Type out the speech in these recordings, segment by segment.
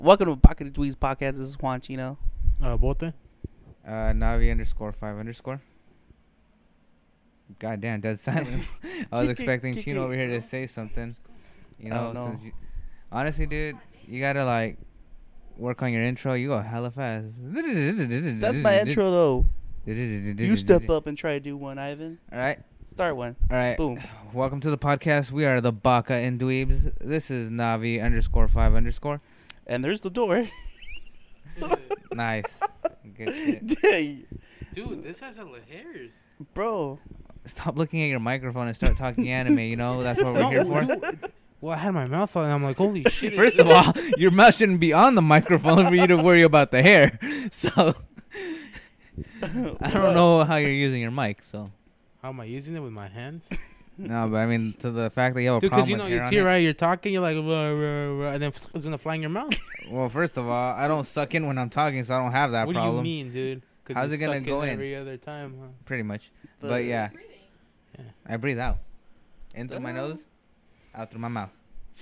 Welcome to Pocket of Dweez podcast. This is Juan Chino. Bote? Navi_5_. Goddamn, dead silence. I was expecting Chino over here to say something. You know, since you, honestly, dude, you gotta like work on your intro. You go hella fast. That's my intro, though. You step up and try to do one, Ivan. All right. Start one. All right. Boom. Welcome to the podcast. We are the Baka and Dweebs. This is Navi_5_. And there's the door. Nice. Good shit. Dude, this has hella hairs. Bro. Stop looking at your microphone and start talking anime. You know that's what we're here for. Dude, well, I had my mouth on and I'm like, holy shit. First of all, your mouth shouldn't be on the microphone for you to worry about the hair. So I don't know how you're using your mic. So How am I using it with my hands? no, but I mean to the fact that you have a Dude, problem because you know, with hair it's on here, it. right? You're talking, you're like, rah, rah, rah, and then it's going to fly in your mouth. Well, first of all, I don't suck in when I'm talking, so I don't have that What problem. do you mean, dude? How's it gonna go in? Every other time, huh? Pretty much. But yeah, Yeah. I breathe out, in through my nose, out through my mouth.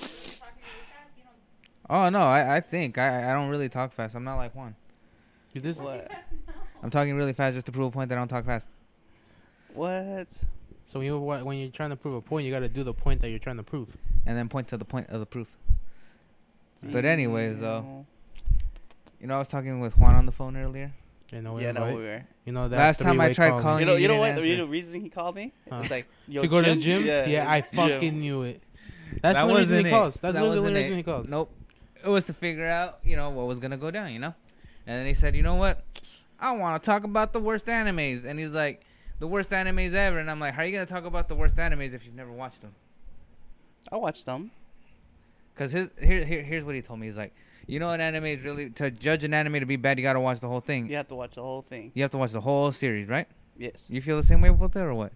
Oh no, I think I don't really talk fast. I'm not like Juan. You just, What? I'm talking really fast just to prove a point that I don't talk fast. What? so when you're trying to prove a point, you got to do the point that you're trying to prove. And then point to the point of the proof. But anyways, though, you know, I was talking with Juan on the phone earlier. You know, Yeah, no, right? we were. You know that Last time I three-way tried call. calling You know you what? didn't You answer. know the reason he called me? Huh. It's like, yo, to go to the gym? Yeah, I gym. fucking knew it. That's That the reason wasn't he it. calls. That's That literally the wasn't reason it. he calls. Nope. It was to figure out, you know, what was going to go down, you know? And then he said, you know what? I want to talk about the worst animes. And he's like, the worst animes ever. And I'm like, how are you going to talk about the worst animes if you've never watched them? I watched them. Because here's what he told me. He's like, you know, an anime is really, to judge an anime to be bad, you got to watch the whole thing. You have to watch the whole thing. You have to watch the whole series, right? Yes. You feel the same way about that or what?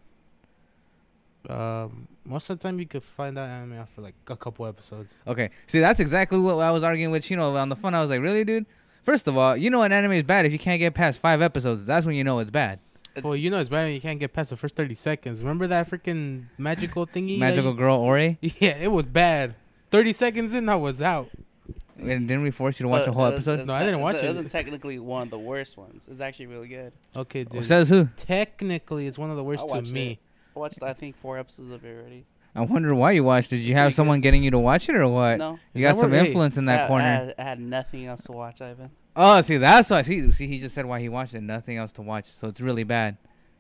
Most of the time you could find that anime after like a couple episodes. Okay. See, that's exactly what I was arguing with Chino on the phone. I was like, really, dude? First of all, you know an anime is bad if you can't get past 5 episodes. That's when you know it's bad. Well, you know it's bad when you can't get past the first 30 seconds. Remember that freaking magical thingy? Magical Girl Ori? Yeah, it was bad. 30 seconds in, I was out. And didn't we force you to watch a whole episode? No, I didn't watch it. It wasn't technically one of the worst ones. It's actually really good. Okay, dude. Says who? Technically, it's one of the worst I to watched me. it. I watched, I think, 4 episodes of it already. I wonder why you watched it. Did you have pretty someone getting you to watch it or what? No. You Is got that some where- hey, influence in that corner. I had nothing else to watch, Ivan. Oh, see, that's why. See, he just said why he watched it. Nothing else to watch. So it's really bad.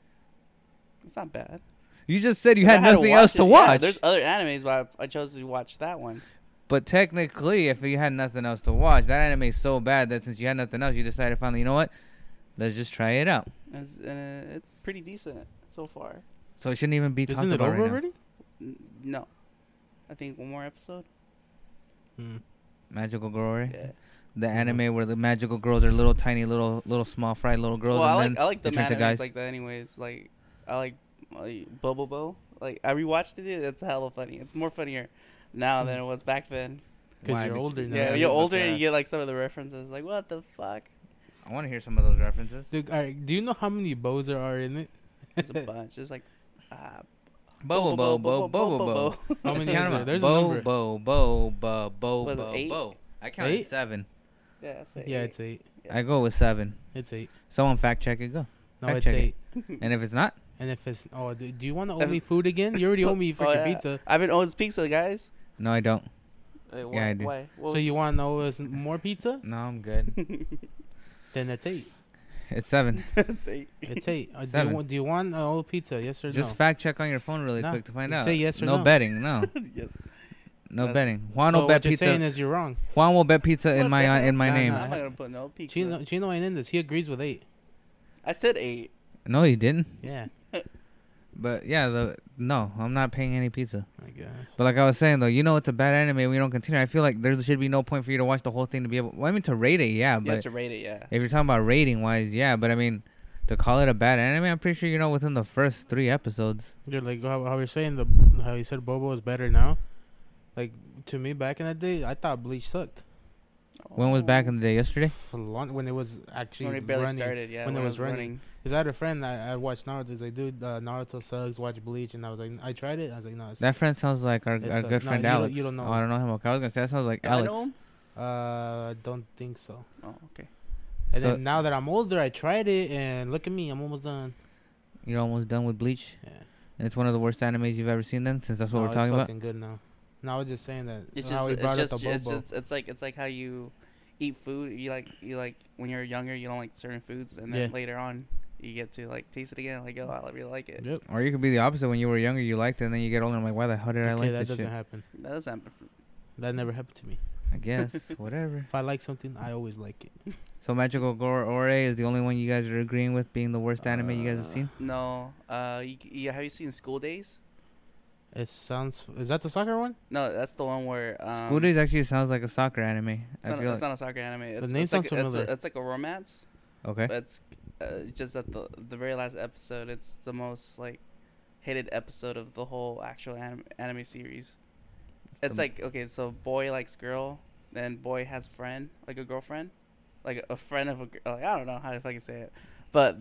It's not bad. You just said you I had to nothing watch else to it. watch. Yeah, there's other animes, but I chose to watch that one. But technically, if you had nothing else to watch, that anime is so bad that since you had nothing else, you decided finally, you know what? Let's just try it out. It's pretty decent so far. So it shouldn't even be talked Isn't it about over right now. already? No. I think one more episode. Hmm. Magical Girl Ori? Yeah. The anime where the magical girls are little tiny, little small fried little girls. Well, and I like they the turn to animes guys. like that anyways. Like, I like Bubble Bo. Like, I rewatched it. It's hella funny. It's more funnier now than it was back then. Because Why? you're older now. Yeah, Yeah, you're but older and that- you get like some of the references. Like, what the fuck? I want to hear some of those references. Dude, all right, do you know how many bows there are in it? There's a bunch. There's like, Bobo, bo, bo, bo, bo. How Just many count is 'em there? out. There's a Bo, number. bo, bo, bo, bo, Was it bo, 8? bo. I counted 8? 7. Yeah, that's it. Yeah, it's 8. Yeah. I go with 7. It's 8. Someone fact check it. Go. No, Fact it's check 8. And if it's not, And if it's... Oh, do you want to If owe me food again? You already owe me freaking yeah. pizza. I've been owes pizza, guys. no, I don't. Why? Yeah, I do. Why? What So was- you want to owe us more pizza? No, I'm good. Then it's 8. It's 7. It's 8. It's 8. Do you 7. want old pizza? Yes or Just no? fact check on your phone really No. quick to find Say out. yes or no. no. betting. No. Yes. No That's- betting. Juan So will bet what you're saying pizza. is you're wrong. Juan will bet pizza What in the my heck? in my Nah, name. nah. I'm not gonna put no pizza. Chino ain't in this. He agrees with 8. I said 8. No, he didn't. Yeah. But yeah, no, I'm not paying any pizza. I guess. But like I was saying though, you know it's a bad anime. We don't continue. I feel like there should be no point for you to watch the whole thing to be able. Well, I mean to rate it, yeah. You have But to rate it, yeah. if you're talking about rating wise, yeah. But I mean, to call it a bad anime, I'm pretty sure you know within the first 3 episodes. You're like how you're saying how you said Bobo is better now. Like to me back in that day, I thought Bleach sucked. When was back in the day? Yesterday? For long, when it was actually When it barely running. started, yeah. when it was running. Cause I had a friend that I watched Naruto. He's like, dude, Naruto sucks. Watch Bleach, and I was like, I tried it. I was like, no. It's, That friend sounds like our It's, good no, friend you don't- Alex. you don't know Oh, I don't know him. Okay, I was gonna say that sounds like I Alex. know him. I don't think so. Oh, okay. And So- then now that I'm older, I tried it, and look at me, I'm almost done. You're almost done with Bleach, Yeah. and it's one of the worst animes you've ever seen. Then, since that's what No, we're talking it's about. fucking good now. No, I was just saying that. It's how just, we it's brought just, up the it's, Bobo. it's like how you eat food. You like when you're younger, you don't like certain foods, and then Yeah. later on, you get to like taste it again. Like, oh, I really like it. Yep. Or you could be the opposite. When you were younger, you liked it, and then you get older, and I'm like, why the hell did I Okay, like that this doesn't shit? happen. That doesn't happen. That never happened to me. I guess whatever. If I like something, I always like it. So Magical Girl Ore is the only one you guys are agreeing with being the worst anime you guys have seen. No. Have you seen School Days? It sounds. Is that the soccer one? No, that's the one where School Days actually sounds like a soccer anime. It's, I not, feel it's like. not a soccer anime. It's, name it's like, sounds familiar. It's like a romance. Okay. But it's just at the very last episode. It's the most like hated episode of the whole actual anime series. It's like, okay, so boy likes girl, then boy has friend, like a girlfriend, like a friend of a like, I don't know how to fucking say it, but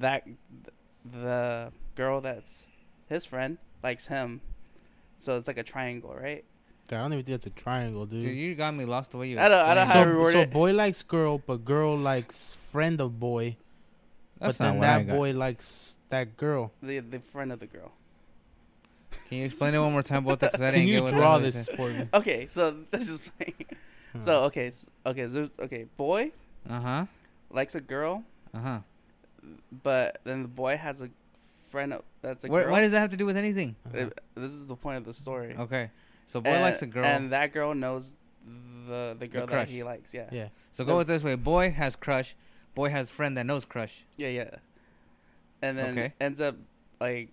the girl that's his friend likes him, so it's like a triangle, right? I don't even think it's a triangle, dude. Dude, you got me lost the way you. I don't explained how it. to reword so it. boy likes girl, but girl likes friend of boy. That's but not then what I that got. boy likes that girl. The friend of the girl. Can you explain it one more time, both? Because I Can didn't you get what draw that this was. for me? Okay, so let's just play. So okay, boy Uh huh. likes a girl, Uh huh. but then the boy has a friend that's a Why girl. does that have to do with anything? Uh-huh. This is the point of the story. Okay. So boy likes a girl. and that girl knows the girl that crush. he likes. Yeah. Yeah. So go with this way. Boy has crush. Boy has friend that knows crush. Yeah. And then Okay. ends up like.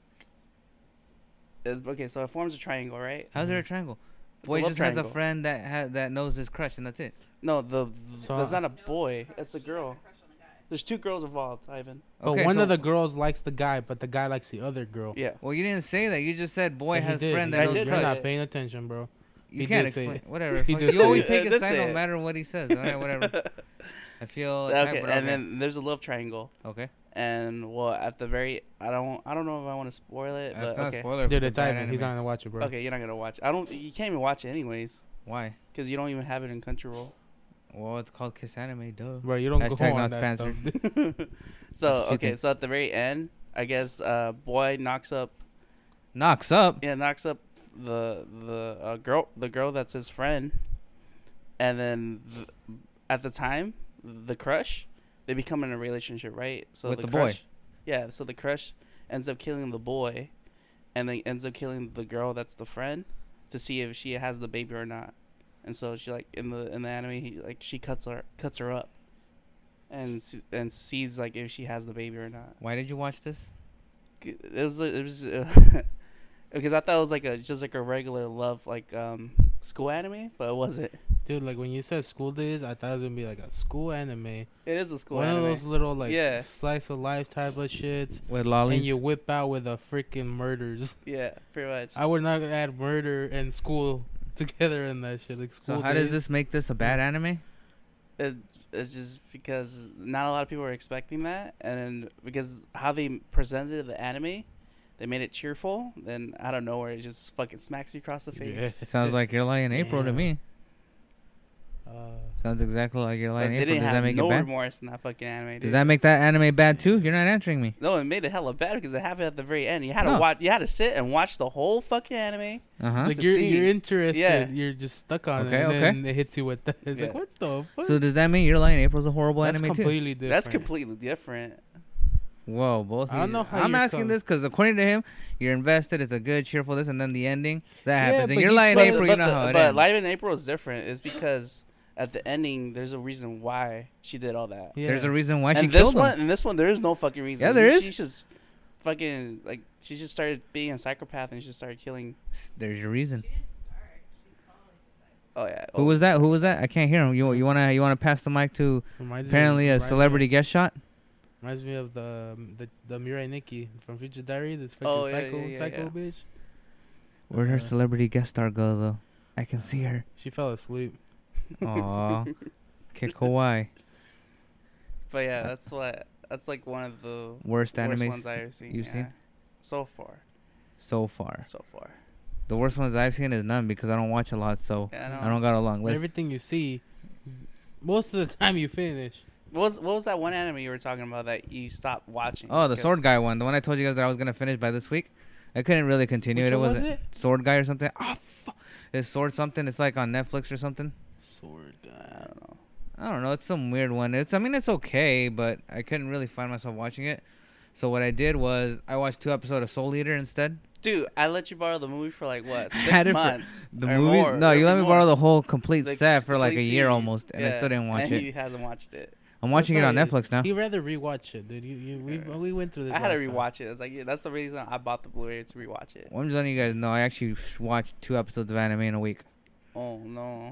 Okay, so it forms a triangle, right? How's there a triangle? It's a Boy love just has a triangle. friend that knows his crush, and that's it. No, So- there's not a boy. It's a girl. There's two girls involved, Ivan. But Okay, one so- of the girls likes the guy, but the guy likes the other girl. Yeah. Well, you didn't say that. You just said boy Yeah, he has did. friend He that I knows did You're say crush. not paying attention, bro. You He can't did say explain. it. Whatever. He Fuck, did you say always it. take He a did side say no it. matter what he says. Alright, whatever. I feel Okay, attacked, but and okay. then there's a love triangle, Okay. and well, at the very, I don't know if I want to spoil it, That's but not okay. a spoiler. Dude, for it's the bad Ivan. He's anime. not gonna watch it, bro. Okay, you're not gonna watch. You can't even watch it anyways, Why? because you don't even have it in Crunchyroll. Well, it's called Kiss Anime, duh. Bro, you don't Hashtag go on not that stuff. sponsored. So What you okay, think? so at the very end, I guess boy knocks up Knocks up. the girl that's his friend, and then at the time the crush, they become in a relationship, right? So With the crush, boy. yeah. So the crush ends up killing the boy, and then ends up killing the girl that's the friend to see if she has the baby or not. And so she like in the anime, she cuts her up, and sees like if she has the baby or not. Why did you watch this? It was because I thought it was just like a regular love school anime, but it wasn't. Dude, like when you said School Days, I thought it was gonna be like a school anime. It is a school One anime. of those little like Yeah. slice of life type of shits. With lollies. And you whip out with a freaking murders. Yeah, pretty much. I would not add murder and school together in that shit. Like School So how does Days. this make this a bad anime? It's just because not a lot of people were expecting that, and then because how they presented the anime, they made it cheerful. Then out of nowhere, it just fucking smacks you across the face. Yeah. Sounds like You're Lying April to Damn. me. Uh, Sounds exactly like You're But Lying they April. didn't Does that have make no it bad? remorse in that fucking anime. Does dude. that make that anime bad too? You're not answering me. No, it made it hella bad because it happened at the very end. You had to No. watch. You had to sit and watch the whole fucking anime. Uh huh. like To you're see. interested. Yeah. You're just stuck on Okay, it. And okay. then it hits you with that. It's like Yeah. what the fuck? So does that mean You're Lying April's a horrible That's anime too? completely different. That's completely different. Whoa, both. I don't of know you. how I'm you're asking com- this because according to him, you're invested. It's a good, cheerful this, and then the ending that Yeah, happens. And but You're he's Lying like- April. You know how it but ends. Live in April is different. It's because at the ending, there's a reason why she did all that. Yeah. There's a reason why she And killed him. this one, there is no fucking reason. Yeah, there is. She's just fucking she just started being a psychopath and she just started killing. There's your reason. Oh yeah. Who was that? Who was that? I can't hear him. You wanna pass the mic to Reminds apparently me, a reminds me- celebrity guest shot? Reminds me of the Mirai Nikki from Future Diary. This fucking Oh, yeah, psycho yeah. bitch. Where'd her Uh, celebrity guest star go though? I can see her. She fell asleep. Aw. Okay, kawaii. But yeah, that's like one of the Worst worst animes ones I've ever seen. you've yeah. seen? So far. So far. So far. The worst ones I've seen is none because I don't watch a lot, so Yeah, I don't got a long list. Everything you see, Most of the time you finish. What was that one anime you were talking about that you stopped watching? Oh, the 'Cause- Sword Guy one. The one I told you guys that I was gonna finish by this week. I couldn't really continue Which it. It one was was it? Sword Guy or something. Oh, fuck. It's Sword something. It's like on Netflix or something. Sword I guy. don't know. I don't know. It's some weird one. I mean, it's okay, but I couldn't really find myself watching it. So what I did was I watched 2 episodes of Soul Eater instead. Dude, I let you borrow the movie for like what, Had 6 it for- months? The or movie? more, No, you let me more. borrow the whole complete Like, set for like a complete year series. almost, and I still didn't watch and it. He hasn't watched it. I'm watching it on That's Netflix now. He rather rewatch it, dude. We went through this. I had to last time. rewatch it. It's like that's the reason I bought the Blu-ray to rewatch it. Well, I'm just letting you guys know I actually watched 2 episodes of anime in a week. Oh no.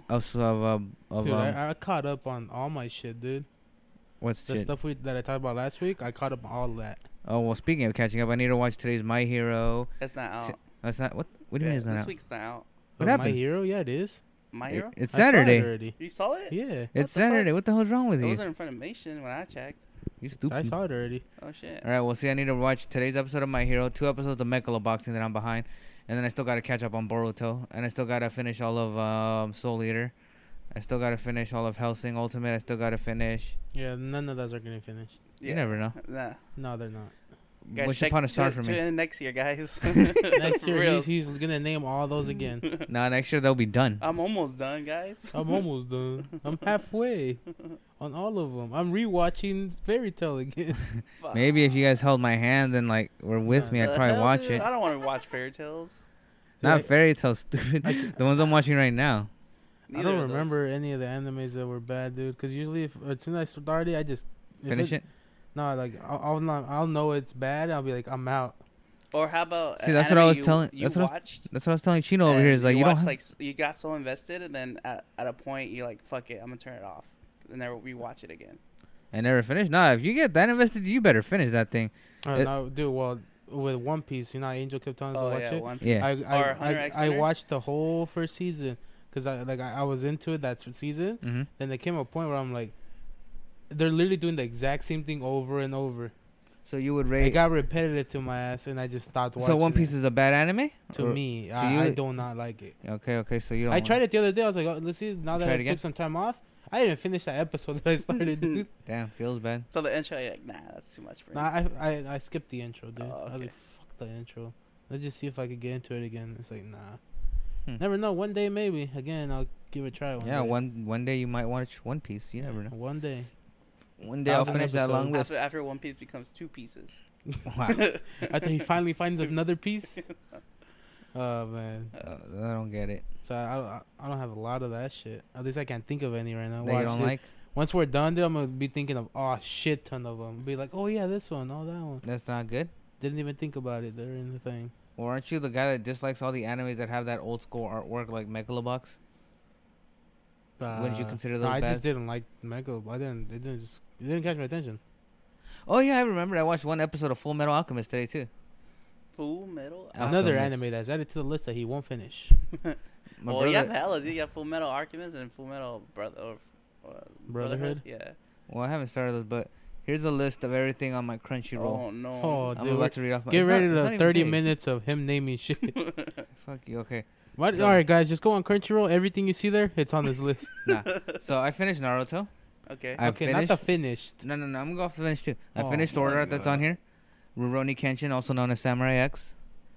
Dude, I caught up on all my shit, dude. What's The shit? stuff that I talked about last week, I caught up on all that. Oh well, speaking of catching up, I need to watch today's My Hero. It's not out. That's not what. What do you mean it's not This out? week's not out. What My happened? Hero, yeah, it is. My Hero? It's I saw it Saturday. already. You saw it? Yeah, It's What the Saturday. fuck? What the hell's wrong with It you? wasn't in Funimation when I checked. You stupid. I saw it already. Oh shit. All right, well, see, I need to watch today's episode of My Hero, 2 episodes of Megaloboxing that I'm behind, and then I still got to catch up on Boruto, and I still got to finish all of Soul Eater. I still got to finish all of Hellsing Ultimate. I still got to finish. Yeah, none of those are getting finished. You never know. Nah. No, they're not. Guys, Wish check upon a star tune for me. in next year, guys. Next year, Reals. he's gonna name all those again. Nah, next year they'll be done. I'm almost done, guys. I'm almost done. I'm halfway on all of them. I'm rewatching Fairy Tale again. Fuck. Maybe if you guys held my hand and like were with me, I'd The probably hell, watch dude? it. I don't want to watch fairy tales. Not Dude, Fairy Tale, stupid. The ones I'm watching right now. I Neither don't of those. remember any of the animes that were bad, dude. Because usually, as soon as I start it, I just if Finish it. No, like I'll know it's bad. I'll be like, I'm out. Or how about See, an that's what I anime was you, telling- You that's what I was- watched. That's what I was telling Chino over and here. Is like you don't. watched, Have, like you got so invested, and then at a point you're like, "Fuck it, I'm gonna turn it off," and never rewatch it again. I never finished. Nah, if you get that invested, you better finish that thing. It- No, dude. Well, with One Piece, you know, Angel kept telling us to Oh watch yeah, it. One Piece. Yeah. Or Hunter x I Hunter? watched the whole first season because I was into it that season. Mm-hmm. Then there came a point where I'm like, they're literally doing the exact same thing over and over. So you would It rate. got repetitive to my ass, and I just stopped watching. So One Piece it. is a bad anime? To Or- me, to I you- do not like it. Okay. So you don't. I tried it the other day. I was like, oh, let's see. Now that Try it I again? took some time off, I didn't finish that episode that I started. Dude. Damn, feels bad. So the intro, you're like, nah, that's too much for me. Nah, I skipped the intro, dude. Oh, I was okay. like, fuck the intro. Let's just see if I could get into it again. It's like, nah. Hmm. Never know. One day, maybe. Again, I'll give it a try. Yeah, day. one day you might watch One Piece. You never know. One day. One day I'll 1,000 finish that long episodes. list. after One Piece becomes 2 pieces. Wow. After he finally finds another piece. Oh man. I don't get it. So I don't have a lot of that shit. At least I can't think of any right now. That you don't it. like? Once we're done, dude, I'm gonna be thinking of shit ton of them. Be like, oh yeah, this one, oh that one. That's not good. Didn't even think about it. They're in the thing. Or aren't you the guy that dislikes all the animes that have that old school artwork like Megalobox? Wouldn't you consider those I bad? just didn't like Mega. It didn't catch my attention. Oh yeah, I remember. I watched one episode of Full Metal Alchemist today too. Full Metal. Another Alchemist. anime that's added to the list that he won't finish. My Well, brother, you have hella. You got Full Metal Alchemist and Full Metal Brotherhood? Yeah. well, I haven't started those, but here's a list of everything on my Crunchyroll. Oh no. Oh, I'm dude, about to read off. get it's ready not- it's not to even 30 big. minutes of him naming shit. Fuck you. Okay. What? So- All right, guys, just go on Crunchyroll. Everything you see there, it's on this list. Nah. So I finished Naruto. Okay. I okay, not the finished. finished. No. I'm gonna go off the finish too. I Oh finished Sword my Art that's on God. here. Rurouni Kenshin, also known as Samurai X.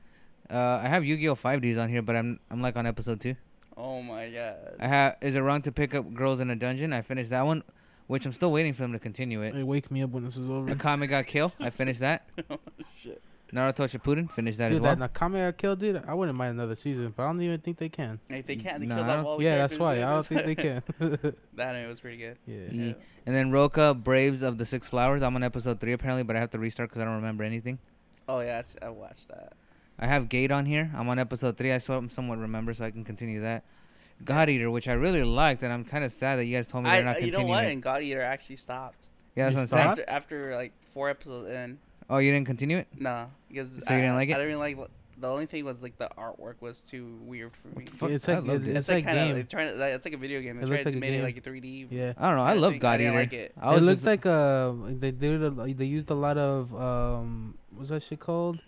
I have Yu-Gi-Oh 5Ds on here, but I'm like on episode 2. Oh my god. I have Is It Wrong to Pick Up Girls in a Dungeon? I finished that one, which I'm still waiting for them to continue it. Hey, wake me up when this is over. Akame got Kill. I finished that. Shit. Naruto Shippuden. Finished that Dude, as well. that Nakame got killed, dude. I wouldn't mind another season, but I don't even think they can. Like, they can't. They Nah, killed I off don't- all the Yeah, that's characters why. I don't there. think they can. That anime was pretty good. yeah. Yeah. And then Roka Braves of the Six Flowers. I'm on episode 3 apparently, but I have to restart because I don't remember anything. Oh yeah, I watched that. I have Gate on here. I'm on episode 3. I somewhat remember, so I can continue that. God Eater, which I really liked, and I'm kind of sad that you guys told me they're not You know continuing what? it. And God Eater actually stopped. Yeah, that's You what I'm saying. stopped? After like 4 episodes in. Oh, you didn't continue it? Nah, because So you didn't like it? I didn't really like. The only thing was like the artwork was too weird for me. Fuck, It's I like loved it. it's like kinda, game. it's like a video game. It They looked tried like to a make it game. like a 3D. Yeah. I don't know. I kinda love thing. God I didn't Eater. like it. I It was looked just- like they used a lot of what's that shit called?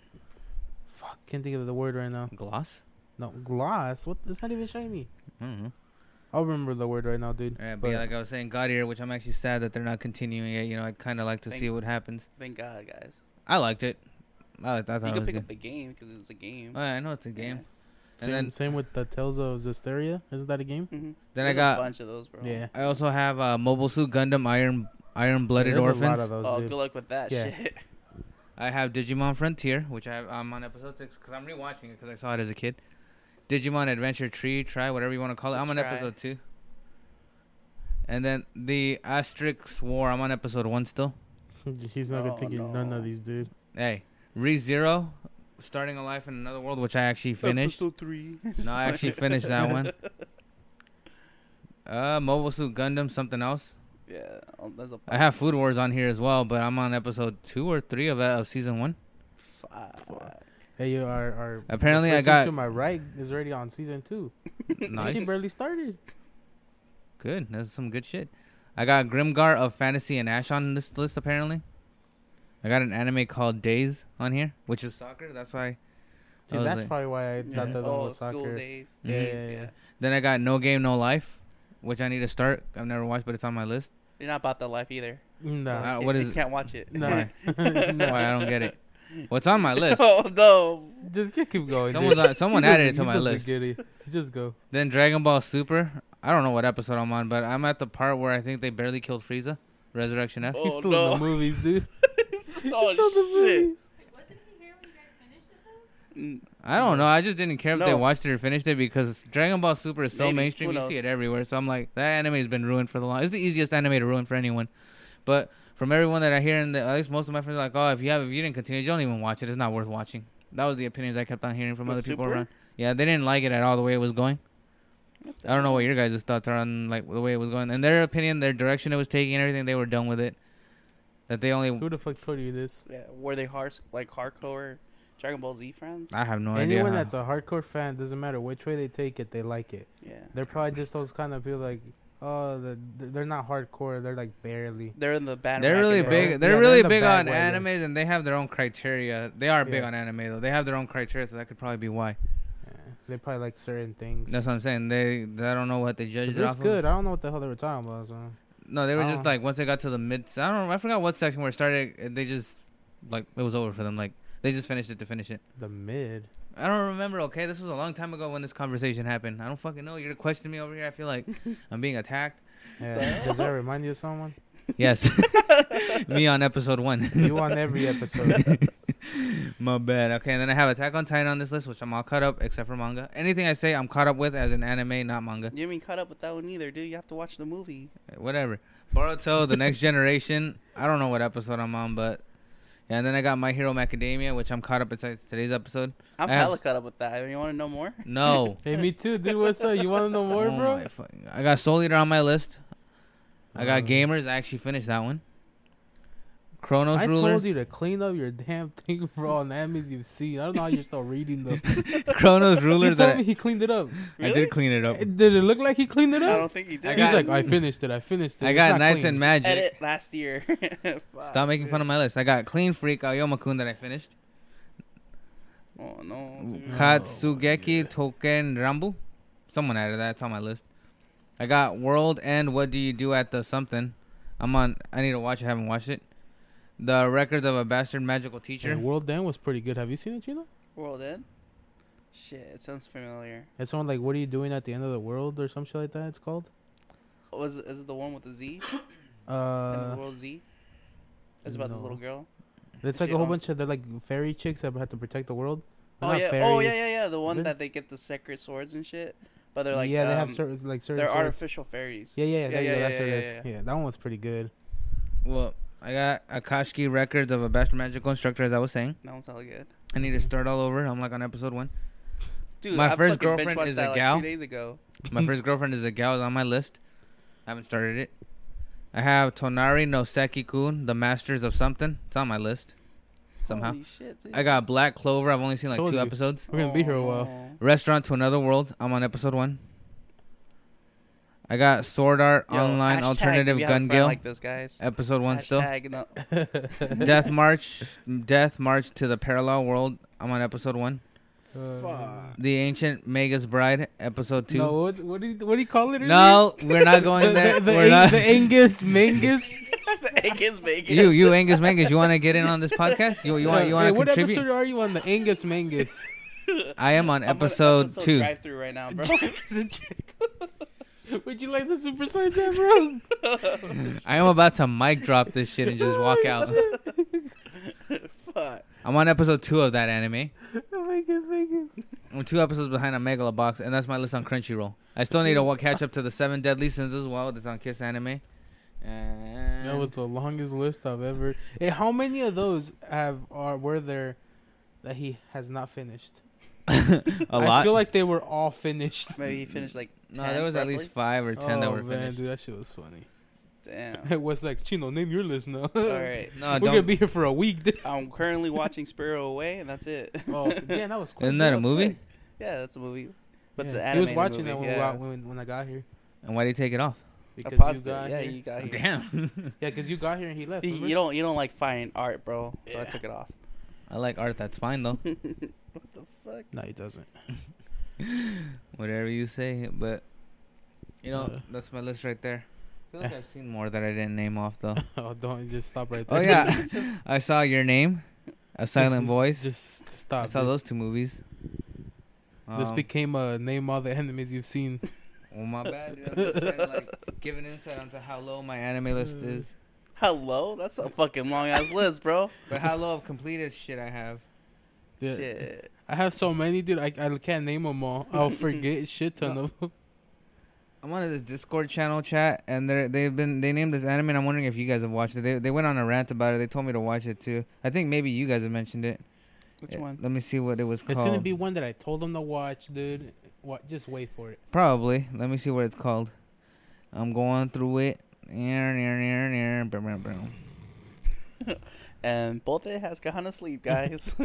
Fuck, can't think of the word right now. Gloss? No, gloss. What? It's not even shiny. I don't know. I'll remember the word right now, dude. All right, but yeah, like I was saying, God Eater, which I'm actually sad that they're not continuing it. You know, I'd kind of like to see what happens. Thank God, guys. I liked it. I thought You it can was pick good. up the game because it's a game. Oh, yeah, I know it's a game. Yeah. And then Same with the Tales of Zestiria. Isn't that a game? Mm-hmm. Then There's I got a bunch of those, bro. Yeah. I also have Mobile Suit Gundam Iron Blooded There's Orphans. a lot of those, Oh, dude. good luck with that Yeah. shit. I have Digimon Frontier, which I'm on episode 6 because I'm rewatching it because I saw it as a kid. Digimon Adventure Try, whatever you want to call it. I'm on Try. episode 2. And then the Asterix War, I'm on episode 1 still. He's not gonna Oh, take you none no. of these, dude. Hey, ReZero, Starting a Life in Another World, which I actually finished. Episode 3. No, I actually finished that one. Mobile Suit Gundam, something else. Yeah, there's a. I have Food Wars on here as well, but I'm on episode 2 or 3 of season 1. Fuck. Hey, you are. Apparently the I person got- to my right is already on season 2. Nice. She barely started. Good. That's some good shit. I got Grimgar of Fantasy and Ash on this list, apparently. I got an anime called Days on here, which is soccer. That's why. See, I was that's like- probably why I thought that Oh, was school soccer. days. Yeah, days, yeah. Then I got No Game, No Life, which I need to start. I've never watched, but it's on my list. You're not about that life either. Nah. what is you it? can't watch it. No. Why? No. Why? I don't get it. What's on my list? Oh no. Just keep going. dude. Someone He added it doesn't- to he my doesn't list. get it. Just go. Then Dragon Ball Super. I don't know what episode I'm on, but I'm at the part where I think they barely killed Frieza. Resurrection F. Oh, He's still no. in the movies, dude. He's still in Oh the shit. movies. Wasn't he here when you guys finished it though? I don't know. I just didn't care if they No. watched it or finished it because Dragon Ball Super is so Maybe. mainstream. Who You see knows? it everywhere. So I'm like, that anime has been ruined for the long. It's the easiest anime to ruin for anyone. But from everyone that I hear, and at least most of my friends are like, oh, if you didn't continue, you don't even watch it. It's not worth watching. That was the opinions I kept on hearing from With other people Super? around. Yeah, they didn't like it at all the way it was going. I don't know what your guys' thoughts are on like the way it was going. In their opinion, their direction it was taking and everything, they were done with it. That they only. Who the fuck told you this? Yeah, were they hardcore Dragon Ball Z fans? I have no idea. Anyone how- that's a hardcore fan, doesn't matter which way they take it, they like it. Yeah. They're probably just those kind of people like, oh, they're not hardcore. They're like barely. They're in the band. They're really bro. big. Yeah, They're they're really in the big on bandwagon. animes, and they have their own criteria. They are big Yeah. on anime though. They have their own criteria, so that could probably be why. Yeah, they probably like certain things. That's what I'm saying. I don't know what they judged It's it off good. of. I don't know what the hell they were talking about. So. No, they were just Oh. like once they got to the mid. I forgot what section where it started. They just like it was over for them. Like they just finished it to finish it. The mid. I don't remember. Okay, this was a long time ago when this conversation happened. I don't fucking know. You're questioning me over here. I feel like I'm being attacked. Yeah. Does that remind you of someone? Yes, me on episode 1. You on every episode. My bad. Okay, and then I have Attack on Titan on this list, which I'm all caught up except for manga. Anything I say, I'm caught up with as an anime, not manga. You haven't caught up with that one either, dude. You have to watch the movie. Whatever. Boruto, The Next Generation. I don't know what episode I'm on, but yeah. And then I got My Hero Macadamia, which I'm caught up besides today's episode. I'm I have- hella caught up with that. You want to know more? No. Hey, me too, dude. What's up? You want to know more, Oh bro? my fucking- I got Soul Eater on my list. I got Um, Gamers. I actually finished that one. Chronos I Rulers. told you to clean up your damn thing for all the animes you've seen. I don't know how you're still reading them. Chronos He Rulers. told That me he cleaned it up. I did clean it up. Did it look like he cleaned it I up? don't think he did. I He's got- like, I finished it. I finished it. I It's got not Knights clean. and Magic. Edit last year. Stop making fun of my list. I got Clean Freak, Aoyama-kun that I finished. Oh no. dude. Katsugeki Token Rambu. Someone added that. It's on my list. I got World End. What do you do at the something? I need to watch it. I haven't watched it. The Records of a Bastard Magical Teacher. And World End was pretty good. Have you seen it, Gino? World End. Shit, it sounds familiar. It's someone like, what are you doing at the end of the world or some shit like that? It's called. Is it the one with the Z? End of the World Z. It's about this no. little girl. It's like She a whole owns- bunch of they're like fairy chicks that have to protect the world. They're Oh not yeah. fairy. Oh yeah. The one They're- that they get the sacred swords and shit. But they're like yeah, they have certain certain. they're swords. artificial fairies. Yeah. There you go. That's what it is. yeah. Yeah, that one was pretty good. Well, I got Akashiki Records of a Bastard Magical Instructor, as I was saying. That one's hella good. I need to start all over. I'm like on episode 1. Dude, My I first fucking girlfriend binge-watched is that a like gal. 2 days ago. My first girlfriend is a gal. Is on my list. I haven't started it. I have Tonari no Seki-kun, The Masters of Something. It's on my list. Somehow. Holy shit, dude. I got Black Clover. I've only seen like Told 2 you. episodes. We're gonna be here a while. Oh. Restaurant to Another World. I'm on episode 1. I got Sword Art Yo, Online hashtag Alternative if you have a Gun friend Guild. like this, guys. Episode 1 still. Hashtag no. Death March to the Parallel World. I'm on episode 1. The Ancient Magus Bride, episode 2. No, what do you call it? No, we're not going there. We're not. The Angus Mangus. The Angus Vegas. You Angus Mangus, you want to get in on this podcast? You want to What contribute? episode are you on? The Angus Mangus. I am on I'm episode 2. Drive through right now, bro. Would you like to supersize that, bro? I am about to mic drop this shit and just walk out. Fuck. I'm on episode 2 of that anime. Vegas. I'm 2 episodes behind on Megalobox, and that's my list on Crunchyroll. I still need to catch up to the 7 Deadly Sins as well. That's on Kiss Anime. And That was the longest list I've ever. Hey, how many of those were there that he has not finished? a lot. I feel like they were all finished. Maybe he finished like 10, no, there was at roughly? least 5 or 10 that were man, finished. dude, that shit was funny. Damn. It was like, Chino, name your list now. All right. No, We're gonna don't. be here for a week. Dude. I'm currently watching Spiro Away, and that's it. Oh, yeah, that was cool. Isn't that a That's movie? quick. Yeah, that's a movie. But it's an He animated was watching movie. that when I got here. And why did he take it off? I Because paused you it. got Yeah, here. you got here. Damn. Yeah, because you got here and he left. You don't like fine art, bro. So I Yeah. took it off. I like art. That's fine though. What the fuck? No, he doesn't. Whatever you say, but you know Yeah. that's my list right there. I feel like I've seen more that I didn't name off though. Oh, don't just stop right there. Oh yeah, I saw Your Name, A Silent Voice. Just stop. I saw dude. those 2 movies. This Um, became a name all the enemies you've seen. Oh my bad. Dude. I'm just trying to like give an insight onto how low my anime list is, Hello? That's a fucking long ass list, bro. but how low of completed shit I have. Dude, Shit. I have so many, dude. I can't name them all. I'll forget shit ton of them. I'm on this Discord channel chat, and they named this anime, and I'm wondering if you guys have watched it. They went on a rant about it. They told me to watch it too. I think maybe you guys have mentioned it. Which one? Let me see what it was called. It's gonna be one that I told them to watch, dude. What? Just wait for it. Probably. Let me see what it's called. I'm going through it. And Bolte has gone to sleep, guys.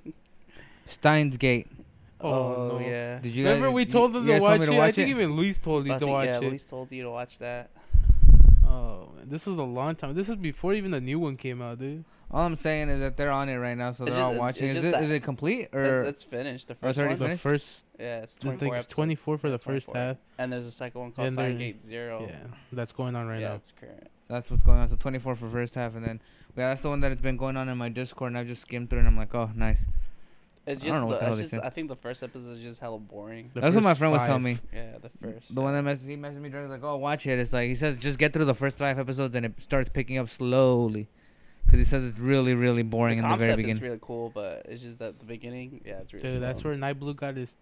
Steins Gate. Oh, no. yeah. Did you guys? Remember we told them you to guys told watch me it? to I watch think it? even Luis told you I to think, watch yeah, it. Luis told you to watch that. Oh, man. This was a long time. This is before even the new one came out, dude. All I'm saying is that they're on it right now, so It's they're all just- watching. it's Is just it, that- is it complete or? It's finished. The Oh, it's first already one. The finished? first, Yeah, it's I 24 think it's episodes. 24 for Yeah, the first 24. half. And there's a second one called And they're- Signgate Zero. Yeah, that's going on right yeah, now. it's current. That's what's going on. So 24 for first half, and then that's the one that has been going on in my Discord, and I've just skimmed through, and I'm like, oh, nice. It's I don't know what the hell they said. I think the first episode is just hella boring. The That's what my first friend was 5. telling me. Yeah, the first. The one that he messaged me during, like, oh, watch it. It's like he says, just get through the first 5 episodes, and it starts picking up slowly, because he says it's really, really boring the in the very concept beginning. is really cool, but it's just that the beginning, yeah, it's really. Dude, that's slow. where Night Blue got his.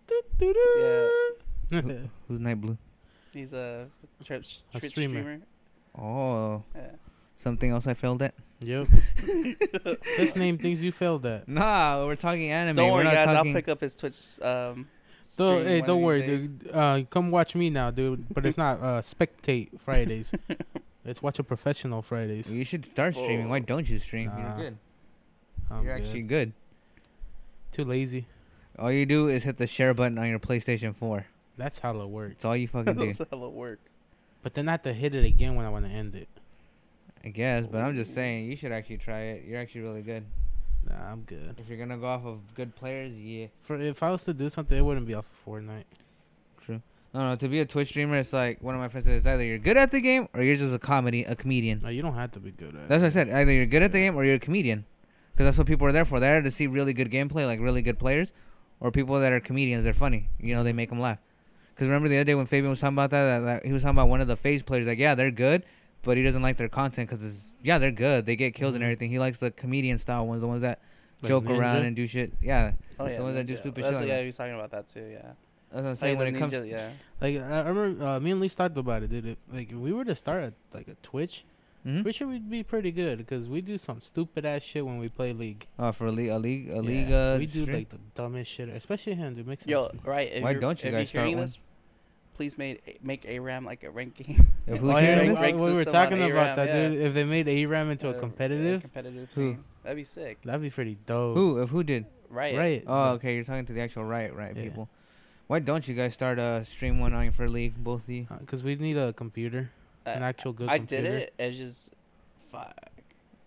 Yeah, Who's Night Blue? he's a Twitch streamer. streamer. Oh, Yeah. something else I failed at. Yep. Let's name things you failed at. Nah, we're talking anime. Don't we're worry, not guys. talking. I'll pick up his Twitch. So stream hey, one don't of worry, these days. dude. Come watch me now, dude. But it's not Spectate Fridays. It's Watch a Professional Fridays. You should start streaming. Why don't you stream? Nah, You're good. I'm You're good. actually good. Too lazy. All you do is hit the share button on your PlayStation 4. That's how it works. That's all you fucking do. That's hella work. But then I have to hit it again when I want to end it. I guess, but I'm just saying you should actually try it. You're actually really good. Nah, I'm good. If you're gonna go off of good players, yeah, If I was to do something, it wouldn't be off of Fortnite. true. No, to be a Twitch streamer, it's like one of my friends said, it's either you're good at the game or you're just a comedian. No, you don't have to be good at That's it. what I said. Either you're good at the game or you're a comedian, because that's what people are there for. They're there to see really good gameplay, like really good players, or people that are comedians. They're funny. You know, they make them laugh. Because remember the other day when Fabian was talking about that he was talking about one of the FaZe players. Like, yeah, they're good, but he doesn't like their content because they're good. They get kills and Mhm. everything. He likes the comedian style ones, the ones that Like joke Ninja? around and do shit. Yeah, Oh yeah, the ones that do Ninja. stupid That's shit. yeah, Like he was talking about that too. Yeah. that's what I'm Like saying. the When it comes, ninja, yeah. Like I remember, me and Lee talked about it, dude. Like if we were to start like a Twitch, Mhm. we should be pretty good because we do some stupid ass shit when we play League. for a league, Yeah, we do stream? like the dumbest shit, especially him. It makes Yo, sense. right. If Why you're- don't you if guys you're start hearing one? this, please make ARAM like a rank game. If Oh who's yeah, hearing rank- this? rank we were system talking on about ARAM, that, dude. If they made ARAM into a Yeah, competitive, competitive Who? scene. That'd be sick. that'd be pretty dope. Who did? Right. Right. Oh, okay. You're talking to the actual right Yeah. people. Why don't you guys start a stream one on for League, both of you? Because we need a computer, an actual good I computer. did it. It's just, fuck.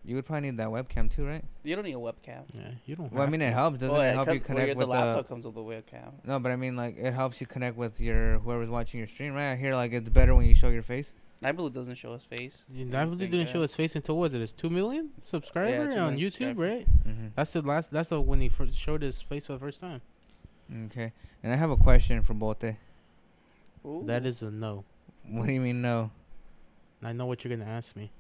You would probably need that webcam too, right? You don't need a webcam. Yeah, you don't. Well, I have mean, to. it helps, doesn't it? Help you connect with the laptop comes with a webcam. No, but I mean, like, it helps you connect with your whoever's watching your stream, right? I hear like it's better when you show your face. Nibelu doesn't show his face. I really didn't show his face until was it his 2 million subscriber 2 on million YouTube, subscriber. right? Mm-hmm. That's the when he first showed his face for the first time. Okay, and I have a question for Bote. Ooh. That is a no. What do you mean no? I know what you're gonna ask me.